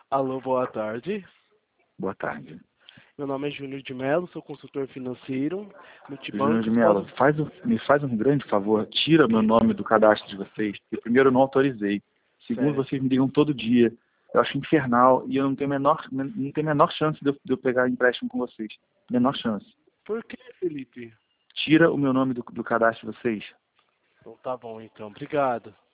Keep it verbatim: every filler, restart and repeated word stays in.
Alô, boa tarde. Boa tarde. Meu nome é Júnior de Mello, sou consultor financeiro, Júnior multibanco. de Mello, faz um, me faz um grande favor, tira meu nome do cadastro de vocês, porque primeiro eu não autorizei. Segundo, Certo. vocês me ligam todo dia. Eu acho infernal e eu não tenho a menor, não tenho a menor chance de eu, de eu pegar empréstimo com vocês. Menor chance. Por que, Felipe? Tira o meu nome do, do cadastro de vocês. Então tá bom, então. Obrigado.